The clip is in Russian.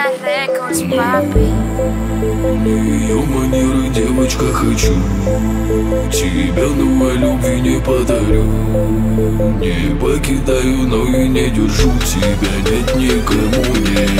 Records, papi. Ее манеры, девочка, хочу. Тебя новой любви не подарю. Не покидаю, но и не держу. Тебя нет никому, не